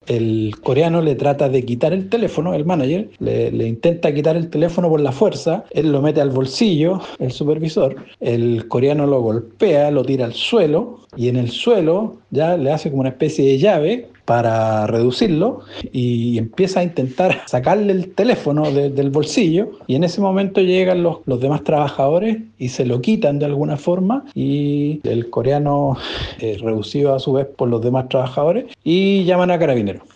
el coreano le trata de quitar el teléfono, el manager, le intenta quitar el teléfono por la fuerza, él lo mete al bolsillo, el supervisor, el coreano lo golpea, lo tira al suelo y en el suelo ya le hace como una especie de llave para reducirlo y empieza a intentar sacarle el teléfono del bolsillo y en ese momento llegan los demás trabajadores y se lo quitan de alguna forma y el coreano es reducido a su vez por los demás trabajadores y llaman a carabineros.